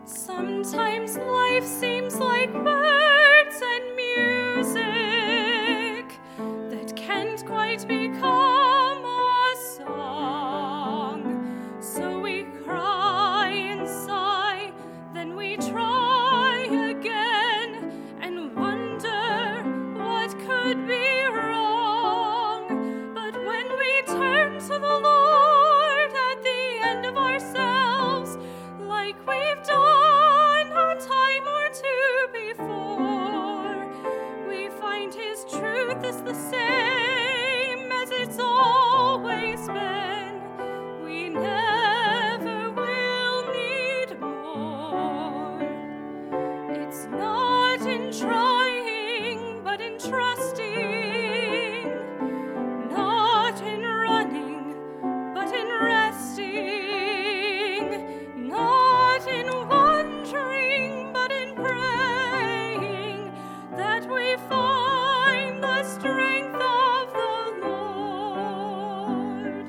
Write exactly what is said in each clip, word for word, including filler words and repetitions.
Sometimes life seems like words and music that can't quite become a song. So we cry and sigh, then we try again and wonder what could be wrong. But when we turn to the Lord at the end of ourselves, like we've done a time or two before, we find His truth is the same as it's always been. We never will need more. It's not in trying, but in trusting. Not in running, but in resting. Not in wondering, but in praying, that we find the strength of the Lord.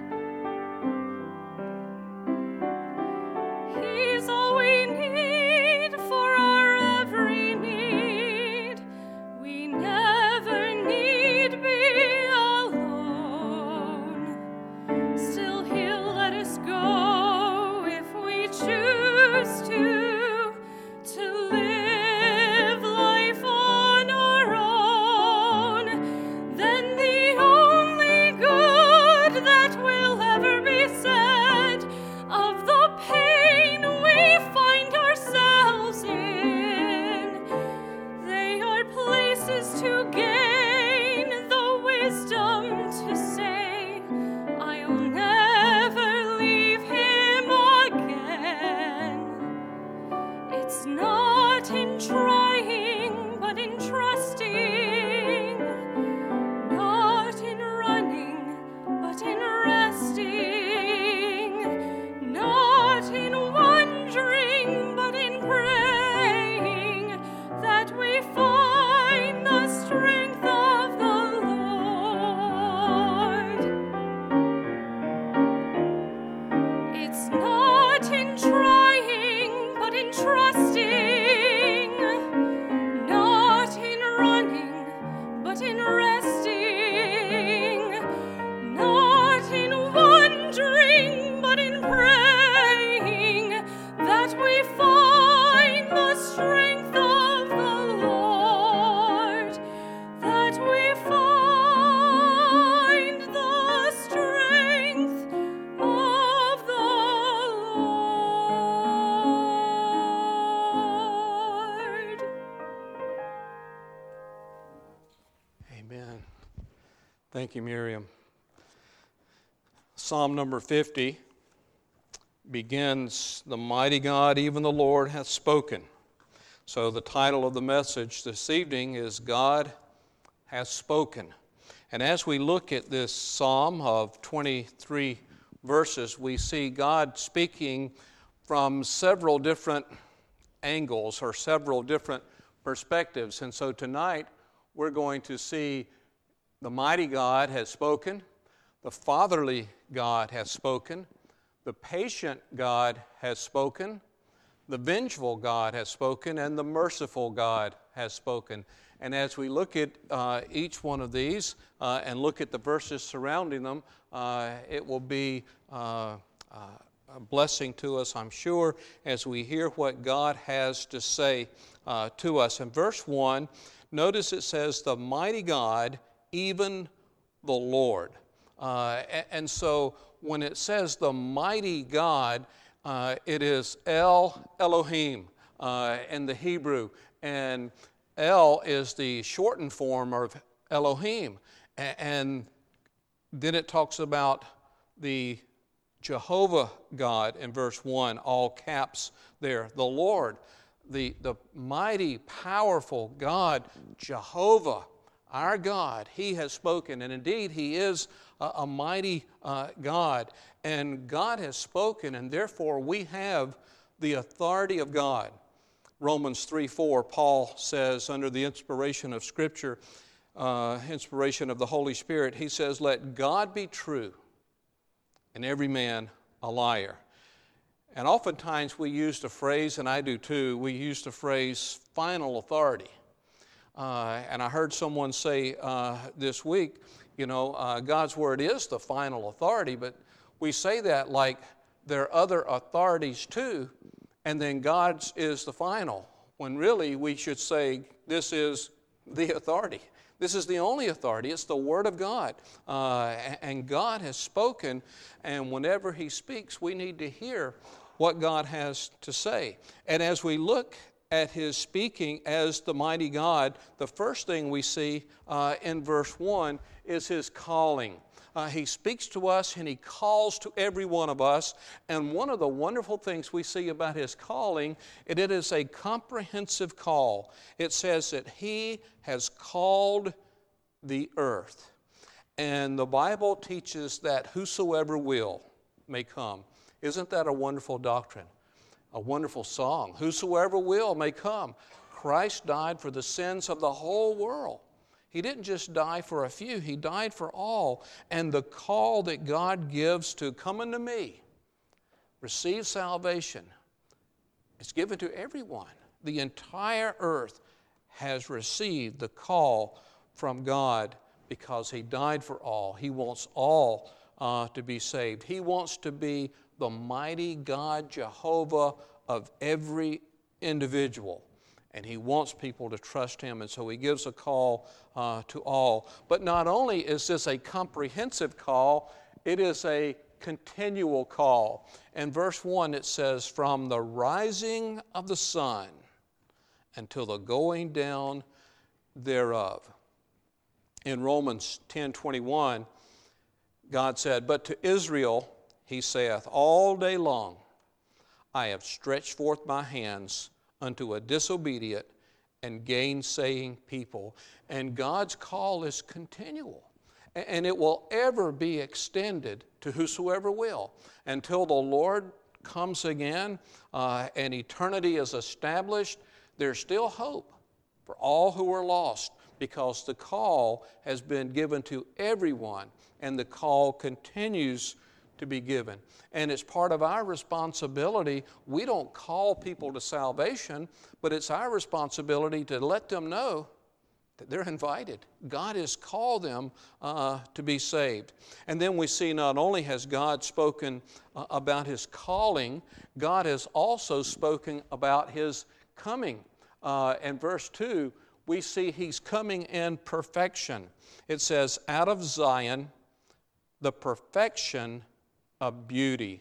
He's all we need for our every need. We never need be alone. Still He'll let us go if we choose to, to live life on our own. Then the only good that will ever be said of the pain we find ourselves in, they are places to gain the wisdom to say, I'll never leave Him again. It's not in trying, but in trusting. Not in running, but in resting. Not in wondering, but in praying, that we find the strength of the Lord. It's not in trying, but in trusting. Not in running, but in resting. Not in wondering, but in praying, that we find the strength of the Lord. That we find the strength of the Lord. Amen. Thank you, Miriam. Psalm number fifty begins, "The mighty God, even the Lord, hath spoken." So the title of the message this evening is God Has Spoken. And as we look at this psalm of twenty-three verses, we see God speaking from several different angles or several different perspectives. And so tonight we're going to see the mighty God has spoken, the fatherly God has spoken, the patient God has spoken, the vengeful God has spoken, and the merciful God has spoken. And as we look at uh, each one of these uh, and look at the verses surrounding them, uh, it will be uh, uh, a blessing to us, I'm sure, as we hear what God has to say uh, to us. In verse one, notice it says, "The mighty God, even the Lord." Uh, and, and so when it says the mighty God, uh, it is El Elohim uh, in the Hebrew. And El is the shortened form of Elohim. A- and then it talks about the Jehovah God in verse one, all caps there, the Lord, the, the mighty, powerful God, Jehovah, our God. He has spoken, and indeed He is a, a mighty uh, God, and God has spoken, and therefore we have the authority of God. Romans three four, Paul says, under the inspiration of Scripture, uh, inspiration of the Holy Spirit, he says, "Let God be true, and every man a liar." And oftentimes we use the phrase, and I do too, we use the phrase final authority. Uh, and I heard someone say uh, this week, you know, uh, God's Word is the final authority, but we say that like there are other authorities too, and then God's is the final, when really we should say this is the authority. This is the only authority. It's the Word of God. Uh, and God has spoken, and whenever He speaks, we need to hear what God has to say. And as we look at His speaking as the mighty God, the first thing we see uh, in verse one is His calling. Uh, he speaks to us and He calls to every one of us. And one of the wonderful things we see about His calling, it, it is a comprehensive call. It says that He has called the earth. And the Bible teaches that whosoever will may come. Isn't that a wonderful doctrine? A wonderful song. Whosoever will may come. Christ died for the sins of the whole world. He didn't just die for a few, He died for all. And the call that God gives to come unto me, receive salvation, it's given to everyone. The entire earth has received the call from God because He died for all. He wants all uh, to be saved. He wants to be the mighty God, Jehovah, of every individual. And He wants people to trust Him, and so He gives a call uh, to all. But not only is this a comprehensive call, it is a continual call. In verse one it says, from the rising of the sun until the going down thereof. In Romans ten twenty-one, God said, but to Israel He saith, all day long I have stretched forth my hands unto a disobedient and gainsaying people. And God's call is continual. And it will ever be extended to whosoever will. Until the Lord comes again uh, and eternity is established, there's still hope for all who are lost, because the call has been given to everyone, and the call continues to be given. And it's part of our responsibility. We don't call people to salvation, but it's our responsibility to let them know that they're invited. God has called them uh, to be saved. And then we see not only has God spoken uh, about His calling, God has also spoken about His coming. Uh, in verse two, we see He's coming in perfection. It says, out of Zion, the perfection of beauty,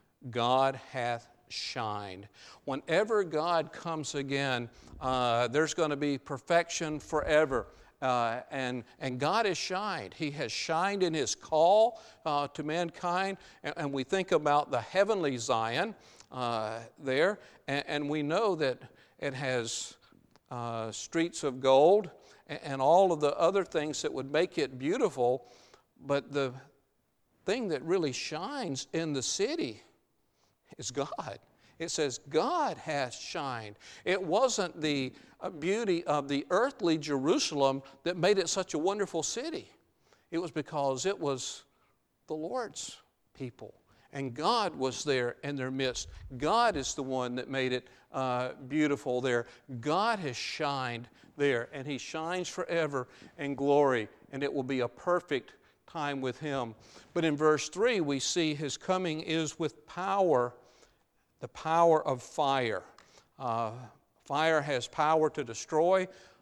God hath shined. Whenever God comes again, uh, there's going to be perfection forever. Uh, and, and God has shined. He has shined in His call uh, to mankind. And, and we think about the heavenly Zion uh, there, and, and we know that it has uh, streets of gold and, and all of the other things that would make it beautiful. But the thing that really shines in the city is God. It says God has shined. It wasn't the beauty of the earthly Jerusalem that made it such a wonderful city. It was because it was the Lord's people. And God was there in their midst. God is the one that made it uh, beautiful there. God has shined there, and He shines forever in glory, and it will be a perfect time with Him. But in verse three, we see His coming is with power, the power of fire. Uh, fire has power to destroy.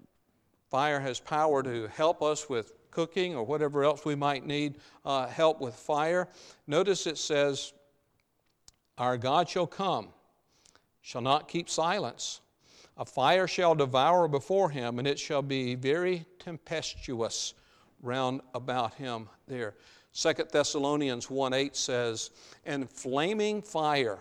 Fire has power to help us with cooking or whatever else we might need uh, help with fire. Notice it says, our God shall come, shall not keep silence. A fire shall devour before Him, and it shall be very tempestuous round about Him there. Second Thessalonians one eight says, and flaming fire,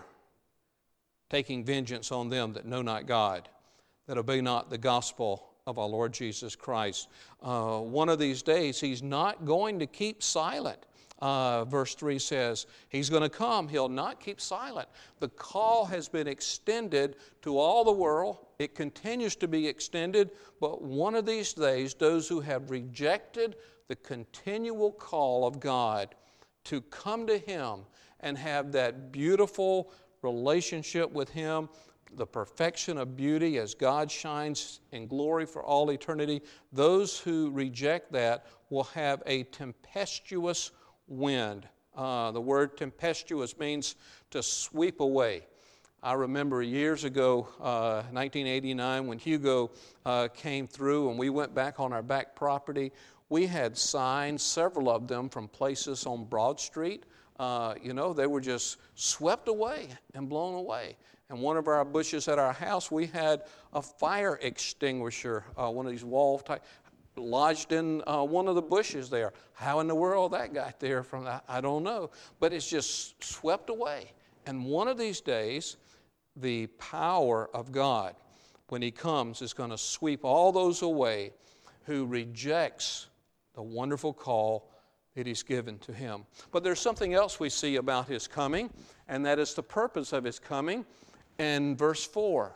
taking vengeance on them that know not God, that obey not the gospel of our Lord Jesus Christ. Uh, one of these days, He's not going to keep silent. Uh, verse three says, He's going to come. He'll not keep silent. The call has been extended to all the world. It continues to be extended, but one of these days, those who have rejected the continual call of God to come to Him and have that beautiful relationship with Him, the perfection of beauty as God shines in glory for all eternity, those who reject that will have a tempestuous wind. Uh, the word tempestuous means to sweep away. I remember years ago, uh, nineteen eighty-nine, when Hugo uh, came through and we went back on our back property, we had signs, several of them from places on Broad Street. Uh, you know, they were just swept away and blown away. And one of our bushes at our house, we had a fire extinguisher, uh, one of these wall type, lodged in uh, one of the bushes there. How in the world that got there from that, I don't know. But it's just swept away. And one of these days, the power of God, when He comes, is going to sweep all those away who rejects the wonderful call that He's given to him. But there's something else we see about His coming, and that is the purpose of His coming. In verse four,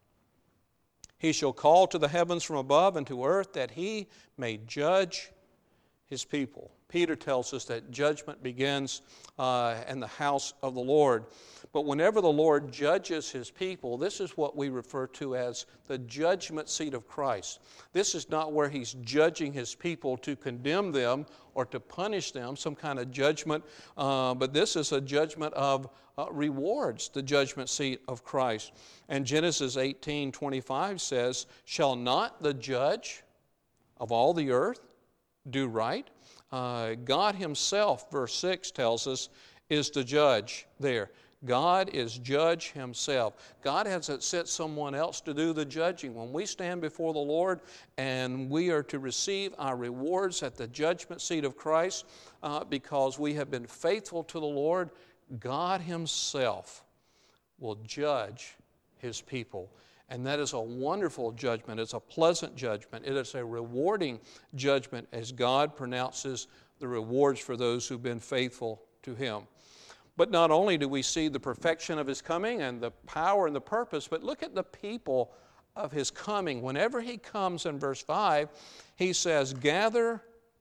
He shall call to the heavens from above and to earth that He may judge His people. Peter tells us that judgment begins uh, in the house of the Lord. But whenever the Lord judges His people, this is what we refer to as the judgment seat of Christ. This is not where He's judging His people to condemn them or to punish them, some kind of judgment, uh, but this is a judgment of uh, rewards, the judgment seat of Christ. And Genesis eighteen twenty-five says, shall not the judge of all the earth do right? Uh, God Himself, verse six tells us, is the judge there. God is judge Himself. God hasn't set someone else to do the judging. When we stand before the Lord and we are to receive our rewards at the judgment seat of Christ uh, because we have been faithful to the Lord, God Himself will judge His people. And that is a wonderful judgment. It's a pleasant judgment. It is a rewarding judgment as God pronounces the rewards for those who've been faithful to Him. But not only do we see the perfection of His coming and the power and the purpose, but look at the people of His coming. Whenever He comes in verse five, He says, gather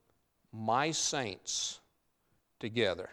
my saints together.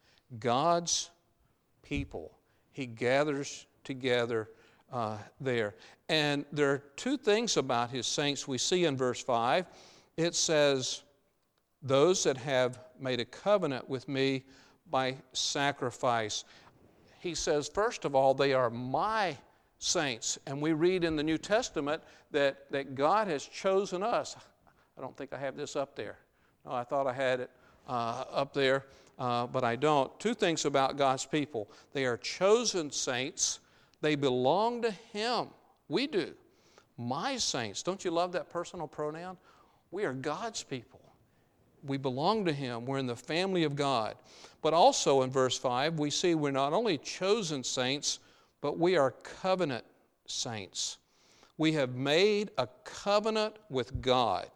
God's people. He gathers together uh, there. And there are two things about His saints we see in verse five. It says, those that have made a covenant with me by sacrifice. He says, first of all, they are my saints. And we read in the New Testament that, that God has chosen us. I don't think I have this up there. No, I thought I had it uh, up there, uh, but I don't. Two things about God's people. They are chosen saints. They belong to Him. We do. My saints. Don't you love that personal pronoun? We are God's people. We belong to Him. We're in the family of God. But also in verse five, we see we're not only chosen saints, but we are covenant saints. We have made a covenant with God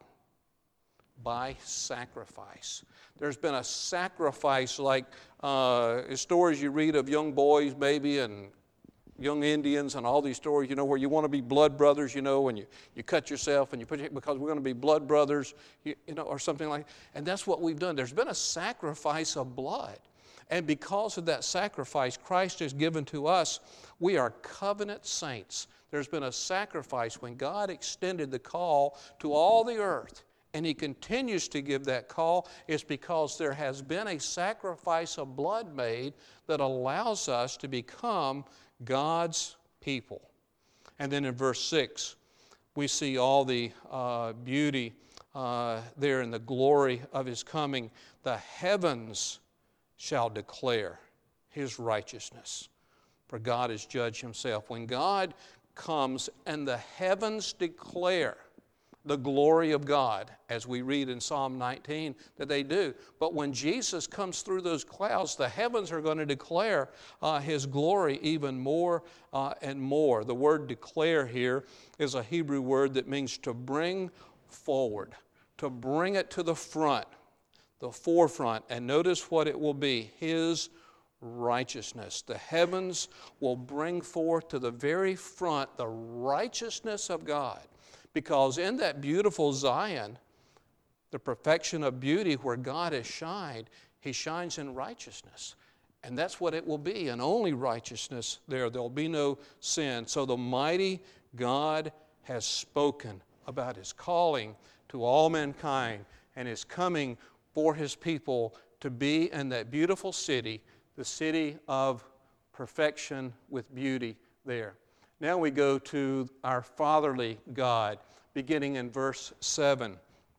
by sacrifice. There's been a sacrifice like uh, stories you read of young boys maybe and young Indians and all these stories, you know, where you want to be blood brothers, you know, and you, you cut yourself and you put it because we're going to be blood brothers, you, you know, or something like that. And that's what we've done. There's been a sacrifice of blood. And because of that sacrifice Christ has given to us, we are covenant saints. There's been a sacrifice when God extended the call to all the earth, and He continues to give that call. It's because there has been a sacrifice of blood made that allows us to become God's people. And then in verse six, we see all the uh, beauty uh, there in the glory of His coming. The heavens shall declare His righteousness, for God is judge Himself. When God comes and the heavens declare the glory of God, as we read in Psalm nineteen that they do. But when Jesus comes through those clouds, the heavens are going to declare uh, His glory even more uh, and more. The word declare here is a Hebrew word that means to bring forward, to bring it to the front, the forefront. And notice what it will be, His righteousness. The heavens will bring forth to the very front the righteousness of God. Because in that beautiful Zion, the perfection of beauty where God has shined, He shines in righteousness. And that's what it will be, and only righteousness there. There'll be no sin. So the mighty God has spoken about his calling to all mankind and his coming for his people to be in that beautiful city, the city of perfection with beauty there. Now we go to our fatherly God, beginning in verse seven.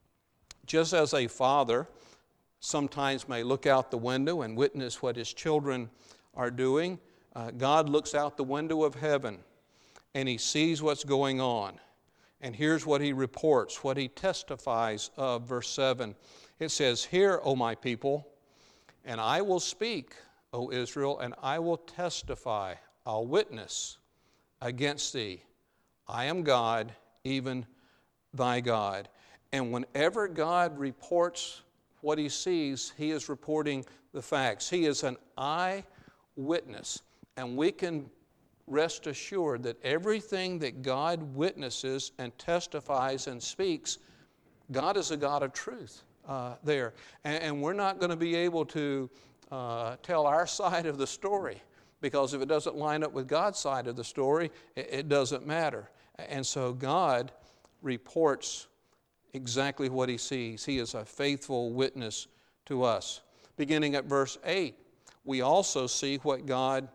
Just as a father sometimes may look out the window and witness what his children are doing, uh, God looks out the window of heaven and he sees what's going on. And here's what he reports, what he testifies of, verse seven. It says, "Hear, O my people, and I will speak, O Israel, and I will testify, I'll witness against thee. I am God, even thy God." And whenever God reports what he sees, he is reporting the facts. He is an eyewitness, and we can rest assured that everything that God witnesses and testifies and speaks, God is a God of truth uh, there. And, and we're not going to be able to uh, tell our side of the story, because if it doesn't line up with God's side of the story, it, it doesn't matter. And so God reports exactly what he sees. He is a faithful witness to us. Beginning at verse eight, we also see what God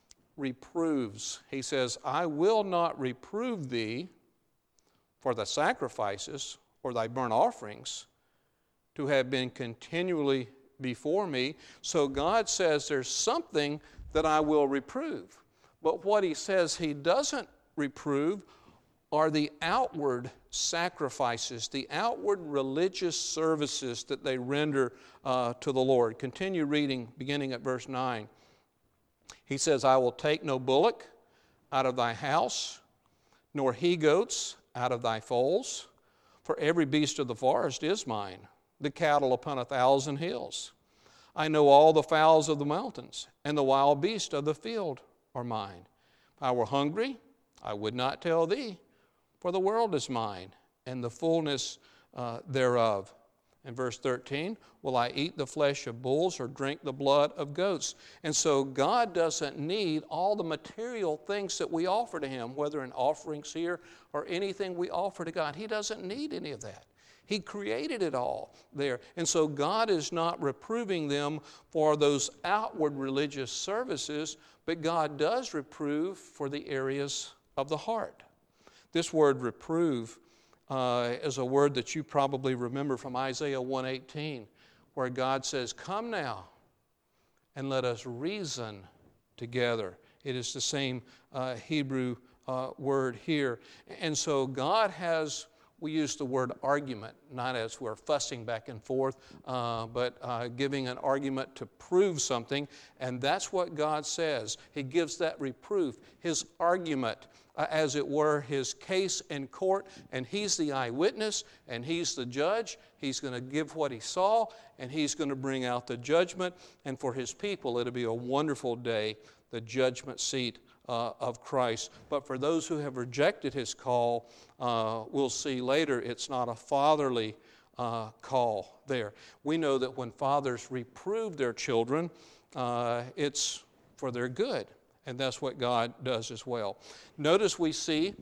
reproves. He says, "I will not reprove thee for the sacrifices or thy burnt offerings to have been continually before me." So God says there's something that I will reprove. But what he says he doesn't reprove are the outward sacrifices, the outward religious services that they render uh, to the Lord. Continue reading, beginning at verse nine. He says, "I will take no bullock out of thy house, nor he-goats out of thy folds, for every beast of the forest is mine, the cattle upon a thousand hills. I know all the fowls of the mountains, and the wild beasts of the field are mine. If I were hungry, I would not tell thee, for the world is mine, and the fullness uh, thereof." In verse thirteen, "Will I eat the flesh of bulls or drink the blood of goats?" And so God doesn't need all the material things that we offer to him, whether in offerings here or anything we offer to God. He doesn't need any of that. He created it all there. And so God is not reproving them for those outward religious services, but God does reprove for the areas of the heart. This word reprove uh, is a word that you probably remember from Isaiah one eighteen, where God says, "Come now and let us reason together." It is the same uh, Hebrew uh, word here. And so God has, we use the word argument, not as we're fussing back and forth, uh, but uh, giving an argument to prove something. And that's what God says. He gives that reproof, his argument, uh, as it were, his case in court. And he's the eyewitness, and he's the judge. He's going to give what he saw, and he's going to bring out the judgment. And for his people, it'll be a wonderful day, the judgment seat Uh, of Christ. But for those who have rejected his call, uh, we'll see later it's not a fatherly uh, call there. We know that when fathers reprove their children, uh, it's for their good, and that's what God does as well. Notice we see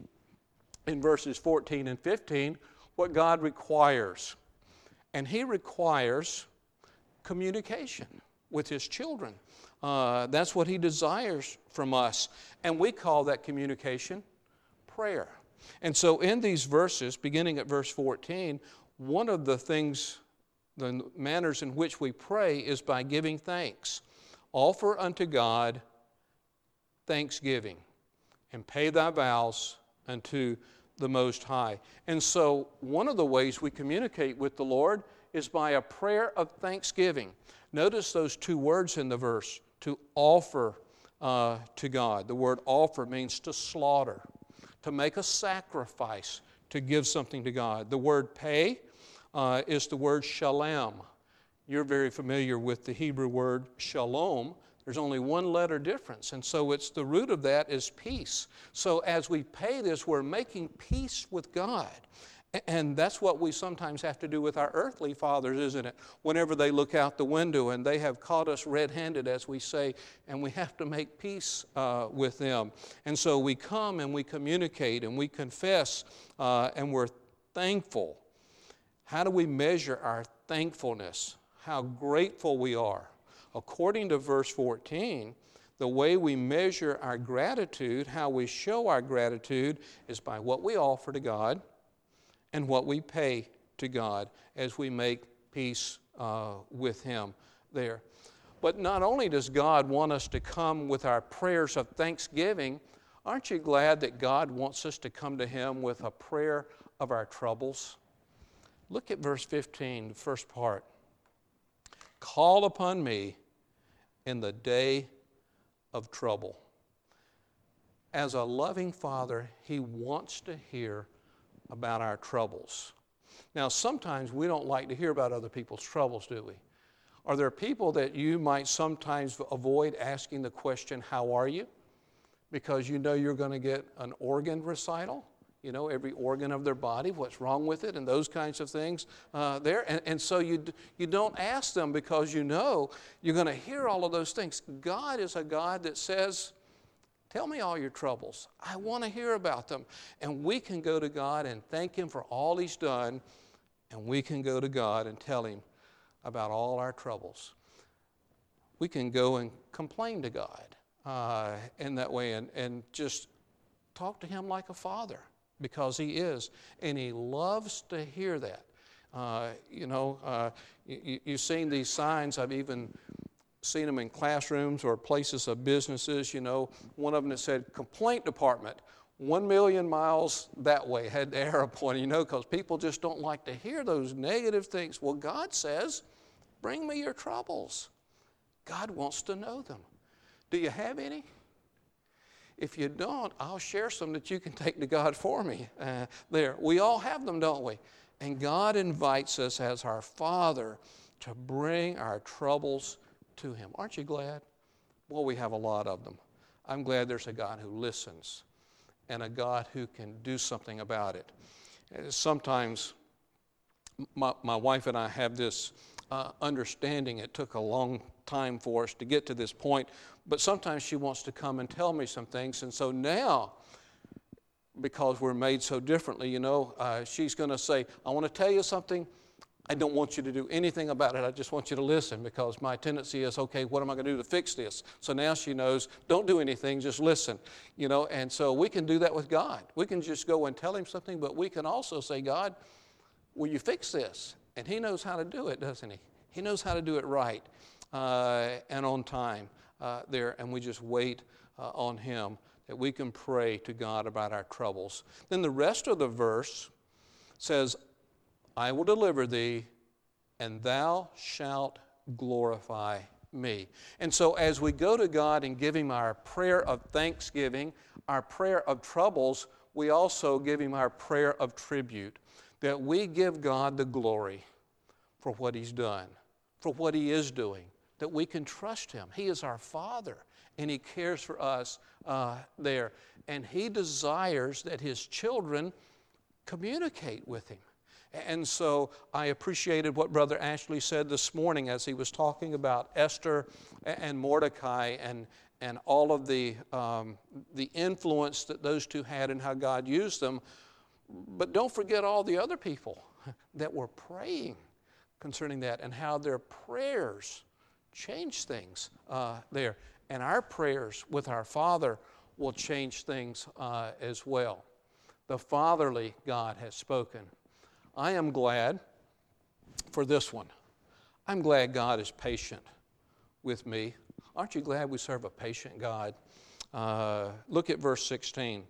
in verses fourteen and fifteen what God requires, and he requires communication with his children. Uh, that's what he desires from us. And we call that communication prayer. And so in these verses, beginning at verse fourteen, one of the things, the manners in which we pray is by giving thanks. "Offer unto God thanksgiving, and pay thy vows unto the Most High." And so one of the ways we communicate with the Lord is by a prayer of thanksgiving. Notice those two words in the verse, to offer uh, to God. The word offer means to slaughter, to make a sacrifice, to give something to God. The word pay uh, is the word shalom. You're very familiar with the Hebrew word shalom. There's only one letter difference, and so it's the root of that is peace. So as we pay this, we're making peace with God. And that's what we sometimes have to do with our earthly fathers, isn't it? Whenever they look out the window and they have caught us red-handed, as we say, and we have to make peace uh, with them. And so we come and we communicate and we confess uh, and we're thankful. How do we measure our thankfulness? How grateful we are? According to verse fourteen, the way we measure our gratitude, how we show our gratitude, is by what we offer to God and what we pay to God as we make peace uh, with Him there. But not only does God want us to come with our prayers of thanksgiving, aren't you glad that God wants us to come to Him with a prayer of our troubles? Look at verse fifteen, the first part. Call upon me in the day of trouble. As a loving Father, He wants to hear about our troubles. Now, sometimes we don't like to hear about other people's troubles, do we? Are there people that you might sometimes avoid asking the question, how are you? Because you know you're going to get an organ recital, you know, every organ of their body, what's wrong with it, and those kinds of things uh, there. And, and so you, you don't ask them because you know you're going to hear all of those things. God is a God that says, tell me all your troubles. I want to hear about them. And we can go to God and thank Him for all He's done, and we can go to God and tell Him about all our troubles. We can go and complain to God uh, in that way and, and just talk to Him like a father, because He is, and He loves to hear that. Uh, you know, uh, you, you've seen these signs. I've even seen them in classrooms or places of businesses. You know, one of them that said, complaint department, one million miles that way, had the arrow pointing, you know, because people just don't like to hear those negative things. Well, God says, bring me your troubles. God wants to know them. Do you have any? If you don't, I'll share some that you can take to God for me uh, there. We all have them, don't we? And God invites us as our Father to bring our troubles to Him. Aren't you glad? Well, we have a lot of them. I'm glad there's a God who listens and a God who can do something about it. Sometimes my, my wife and I have this uh, understanding. It took a long time for us to get to this point, but sometimes she wants to come and tell me some things. And so now, because we're made so differently, you know, uh, she's going to say, I want to tell you something. I don't want you to do anything about it. I just want you to listen, because my tendency is, okay, what am I going to do to fix this? So now she knows, don't do anything, just listen. You know, and so we can do that with God. We can just go and tell Him something, but we can also say, God, will you fix this? And He knows how to do it, doesn't He? He knows how to do it right uh, and on time uh, there, and we just wait uh, on Him, that we can pray to God about our troubles. Then the rest of the verse says, I will deliver thee, and thou shalt glorify me. And so as we go to God and give Him our prayer of thanksgiving, our prayer of troubles, we also give Him our prayer of tribute, that we give God the glory for what He's done, for what He is doing, that we can trust Him. He is our Father, and He cares for us uh, there. And He desires that His children communicate with Him. And so I appreciated what Brother Ashley said this morning as he was talking about Esther and Mordecai and, and all of the, um, the influence that those two had and how God used them. But don't forget all the other people that were praying concerning that and how their prayers changed things uh, there. And our prayers with our Father will change things uh, as well. The fatherly God has spoken. I am glad for this one. I'm glad God is patient with me. Aren't you glad we serve a patient God? Uh, look at verse sixteen.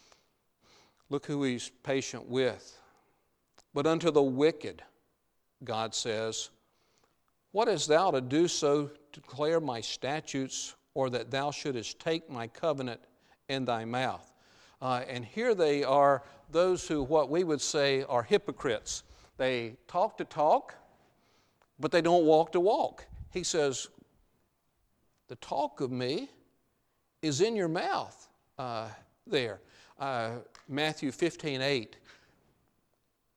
Look who He's patient with. But unto the wicked, God says, what hast thou to do so to declare my statutes, or that thou shouldest take my covenant in thy mouth? Uh, and here they are, those who what we would say are hypocrites. They talk to talk, but they don't walk to walk. He says, the talk of me is in your mouth uh, there. Uh, Matthew fifteen eight.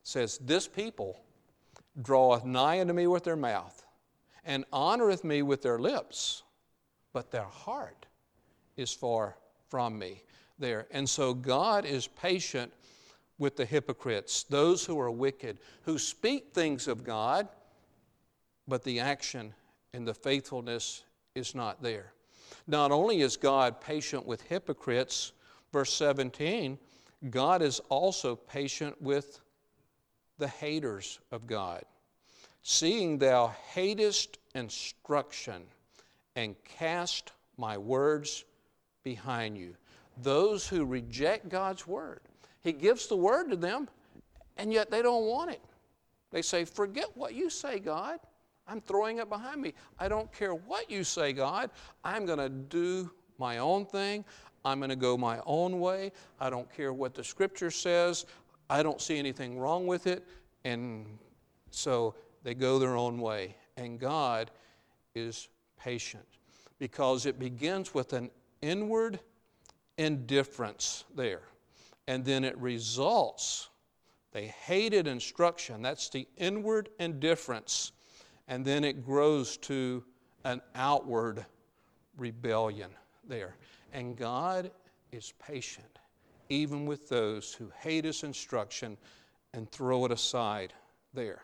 says, "This people draweth nigh unto me with their mouth, and honoreth me with their lips, but their heart is far from me." There. And so God is patient with the hypocrites, those who are wicked, who speak things of God, but the action and the faithfulness is not there. Not only is God patient with hypocrites, verse seventeen, God is also patient with the haters of God. "Seeing thou hatest instruction, and cast my words behind you." Those who reject God's word. He gives the word to them, and yet they don't want it. They say, "Forget what you say, God. I'm throwing it behind me. I don't care what you say, God. I'm going to do my own thing. I'm going to go my own way. I don't care what the Scripture says. I don't see anything wrong with it." And so they go their own way. And God is patient because it begins with an inward indifference there. And then it results, they hated instruction. That's the inward indifference. And then it grows to an outward rebellion there. And God is patient, even with those who hate His instruction and throw it aside there.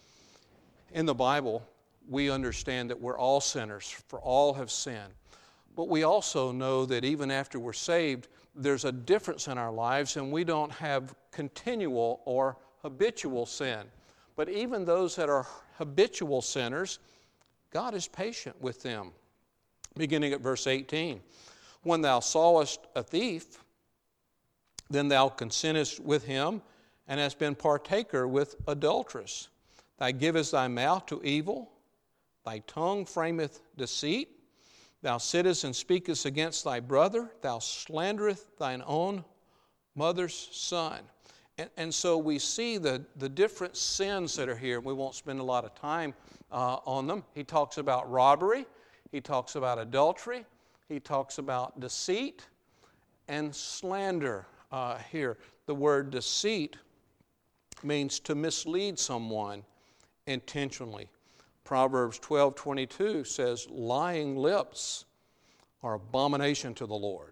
In the Bible, we understand that we're all sinners, for all have sinned. But we also know that even after we're saved, there's a difference in our lives, and we don't have continual or habitual sin. But even those that are habitual sinners, God is patient with them. Beginning at verse eighteen, "When thou sawest a thief, then thou consentest with him, and hast been partaker with adulteress. Thou givest thy mouth to evil, thy tongue frameth deceit. Thou sittest and speakest against thy brother, thou slanderest thine own mother's son." And, and so we see the, the different sins that are here. We won't spend a lot of time uh, on them. He talks about robbery. He talks about adultery. He talks about deceit and slander uh, here. The word deceit means to mislead someone intentionally. Proverbs twelve twenty-two says, "Lying lips are abomination to the Lord,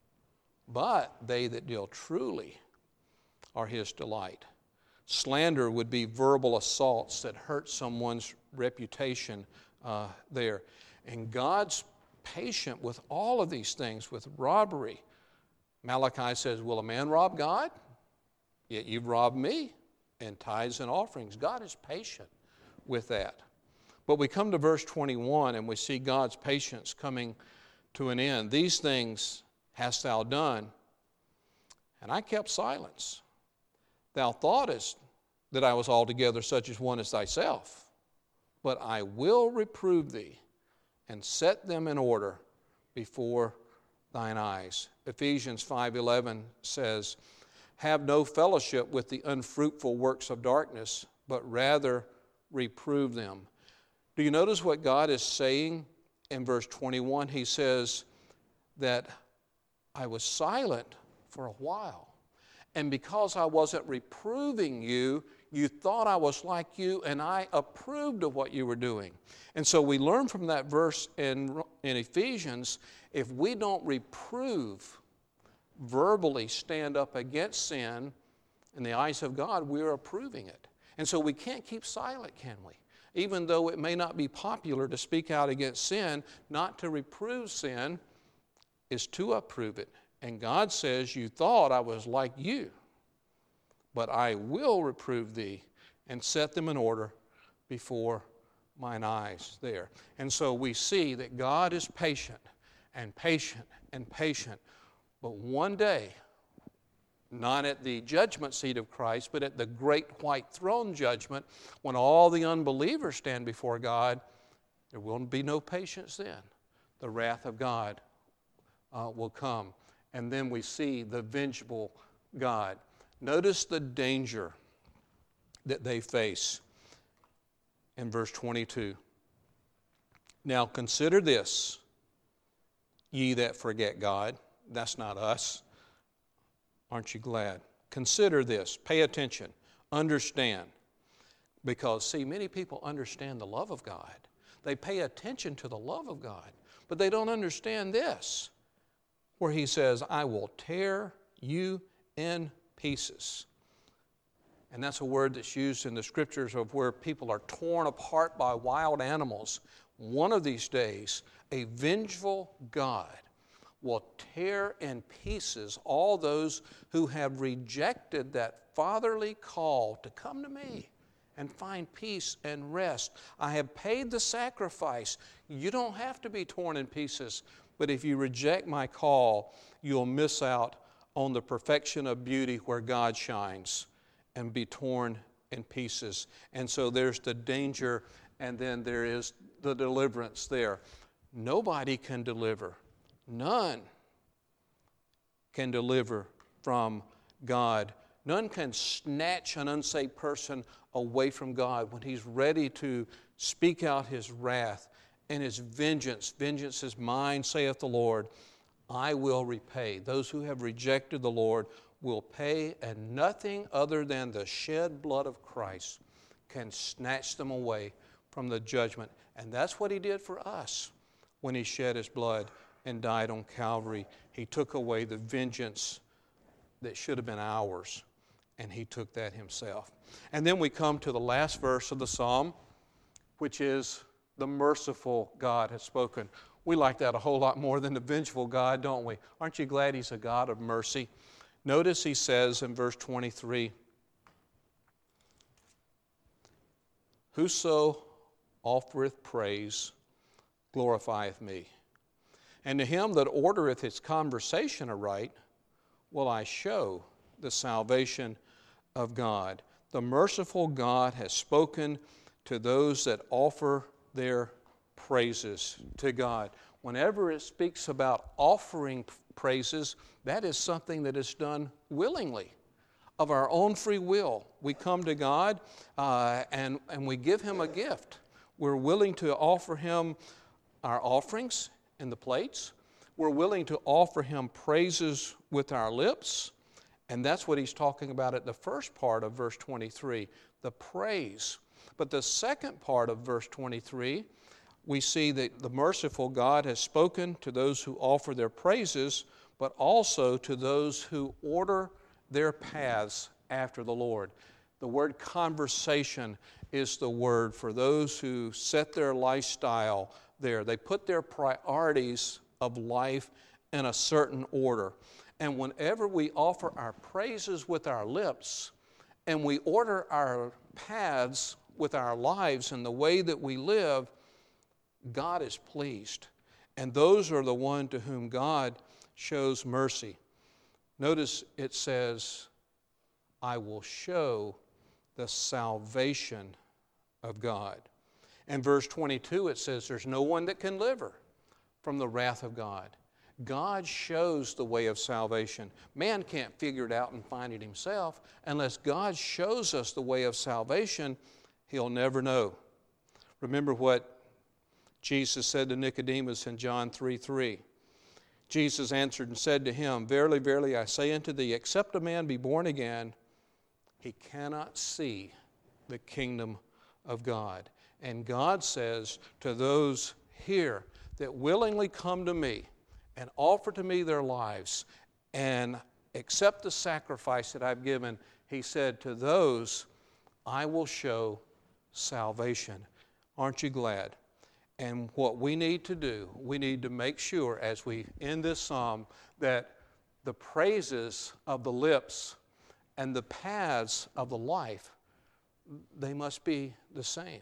but they that deal truly are His delight." Slander would be verbal assaults that hurt someone's reputation uh, there. And God's patient with all of these things, with robbery. Malachi says, "Will a man rob God? Yet you've robbed me." And tithes and offerings. God is patient with that. But we come to verse twenty-one and we see God's patience coming to an end. "These things hast thou done, and I kept silence. Thou thoughtest that I was altogether such as one as thyself, but I will reprove thee and set them in order before thine eyes." Ephesians five eleven says, "Have no fellowship with the unfruitful works of darkness, but rather reprove them." Do you notice what God is saying in verse twenty-one? He says that I was silent for a while. And because I wasn't reproving you, you thought I was like you, and I approved of what you were doing. And so we learn from that verse in, in Ephesians, if we don't reprove, verbally stand up against sin, in the eyes of God, we're approving it. And so we can't keep silent, can we? Even though it may not be popular to speak out against sin, not to reprove sin is to approve it. And God says, "You thought I was like you, but I will reprove thee and set them in order before mine eyes." There. And so we see that God is patient and patient and patient. But one day, not at the judgment seat of Christ, but at the great white throne judgment, when all the unbelievers stand before God, there will be no patience then. The wrath of God uh, will come. And then we see the vengeful God. Notice the danger that they face in verse twenty-two. "Now consider this, ye that forget God." That's not us. Aren't you glad? Consider this. Pay attention. Understand. Because, see, many people understand the love of God. They pay attention to the love of God. But they don't understand this, where he says, I will tear you in pieces. And that's a word that's used in the scriptures of where people are torn apart by wild animals. One of these days, a vengeful God will tear in pieces all those who have rejected that fatherly call to come to me and find peace and rest. I have paid the sacrifice. You don't have to be torn in pieces, but if you reject my call, you'll miss out on the perfection of beauty where God shines and be torn in pieces. And so there's the danger, and then there is the deliverance there. Nobody can deliver. None can deliver from God. None can snatch an unsaved person away from God when he's ready to speak out his wrath and his vengeance. Vengeance is mine, saith the Lord. I will repay. Those who have rejected the Lord will pay, and nothing other than the shed blood of Christ can snatch them away from the judgment. And that's what he did for us when he shed his blood and died on Calvary. He took away the vengeance that should have been ours, and he took that himself. And then we come to the last verse of the psalm, which is, the merciful God has spoken. We like that a whole lot more than the vengeful God, don't we? Aren't you glad he's a God of mercy? Notice he says in verse twenty-three, whoso offereth praise glorifieth me. And to him that ordereth his conversation aright will I show the salvation of God. The merciful God has spoken to those that offer their praises to God. Whenever it speaks about offering praises, that is something that is done willingly, of our own free will. We come to God uh, and, and we give him a gift. We're willing to offer him our offerings in the plates. We're willing to offer him praises with our lips. And that's what he's talking about at the first part of verse twenty-three, the praise. But the second part of verse twenty-three, we see that the merciful God has spoken to those who offer their praises, but also to those who order their paths after the Lord. The word conversation is the word for those who set their lifestyle there. They put their priorities of life in a certain order. And whenever we offer our praises with our lips and we order our paths with our lives and the way that we live, God is pleased. And those are the one to whom God shows mercy. Notice it says, I will show the salvation of God. And verse twenty-two, it says, there's no one that can deliver from the wrath of God. God shows the way of salvation. Man can't figure it out and find it himself. Unless God shows us the way of salvation, he'll never know. Remember what Jesus said to Nicodemus in John three three. Jesus answered and said to him, verily, verily, I say unto thee, except a man be born again, he cannot see the kingdom of God. And God says to those here that willingly come to me and offer to me their lives and accept the sacrifice that I've given, he said, to those I will show salvation. Aren't you glad? And what we need to do, we need to make sure as we end this psalm that the praises of the lips and the paths of the life, they must be the same.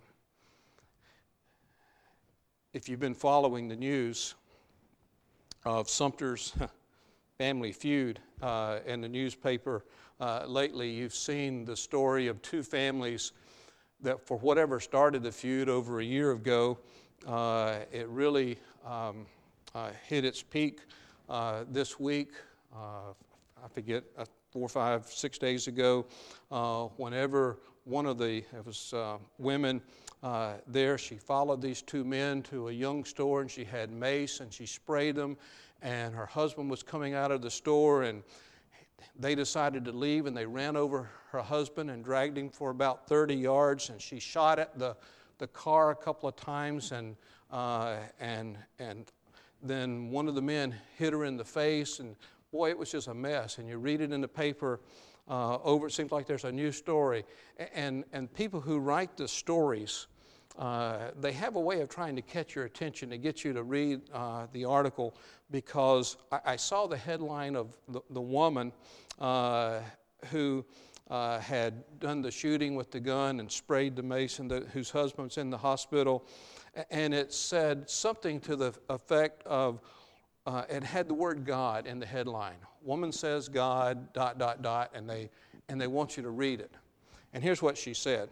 If you've been following the news of Sumter's family feud uh, in the newspaper uh, lately, you've seen the story of two families that for whatever started the feud over a year ago, uh, it really um, uh, hit its peak uh, this week. Uh, I forget, uh, four, five, six days ago, uh, whenever one of the it was uh, women uh, there, she followed these two men to a young store, and she had mace, and she sprayed them, and her husband was coming out of the store, and they decided to leave, and they ran over her husband and dragged him for about thirty yards, and she shot at the, the car a couple of times, and, uh, and, and then one of the men hit her in the face, and boy, it was just a mess. And you read it in the paper uh, over, it seems like there's a new story. And, and people who write the stories, uh, they have a way of trying to catch your attention, to get you to read uh, the article, because I, I saw the headline of the, the woman uh, who uh, had done the shooting with the gun and sprayed the mason, the, whose husband's in the hospital. And it said something to the effect of, uh, it had the word God in the headline. Woman says God, dot, dot, dot, and they, and they want you to read it. And here's what she said.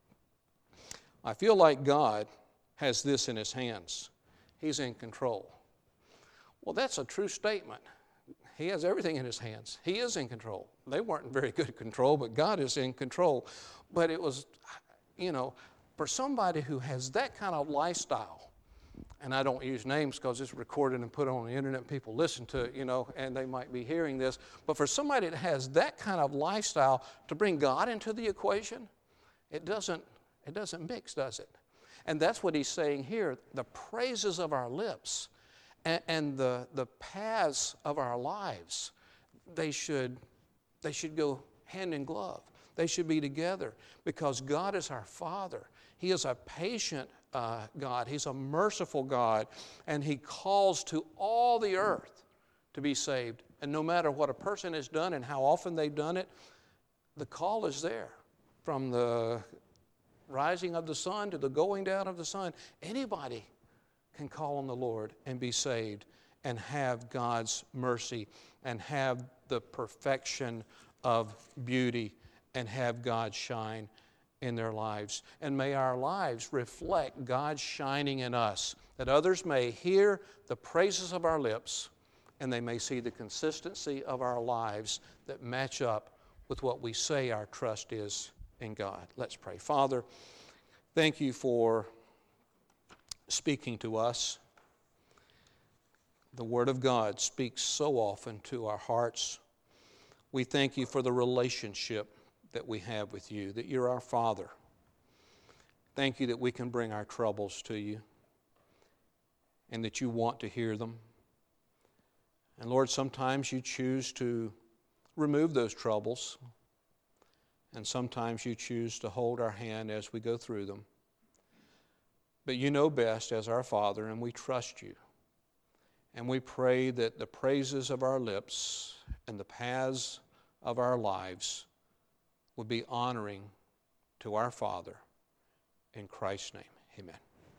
I feel like God has this in his hands. He's in control. Well, that's a true statement. He has everything in his hands. He is in control. They weren't in very good control, but God is in control. But it was, you know, for somebody who has that kind of lifestyle, and I don't use names because it's recorded and put on the internet and people listen to it, you know, and they might be hearing this, but for somebody that has that kind of lifestyle to bring God into the equation, it doesn't, it doesn't mix, does it? And that's what he's saying here. The praises of our lips and, and the, the paths of our lives, they should, they should go hand in glove. They should be together, because God is our Father. He is a patient uh, God. He's a merciful God, and he calls to all the earth to be saved. And no matter what a person has done and how often they've done it, the call is there. From the rising of the sun to the going down of the sun, anybody can call on the Lord and be saved and have God's mercy and have the perfection of beauty and have God shine in their lives. And may our lives reflect God shining in us, that others may hear the praises of our lips and they may see the consistency of our lives that match up with what we say our trust is in God. Let's pray. Father, thank you for speaking to us. The Word of God speaks so often to our hearts. We thank you for the relationship that we have with you, that you're our Father. Thank you that we can bring our troubles to you and that you want to hear them. And Lord, sometimes you choose to remove those troubles, and sometimes you choose to hold our hand as we go through them. But you know best as our Father, and we trust you. And we pray that the praises of our lips and the paths of our lives would be honoring to our Father. In Christ's name, amen.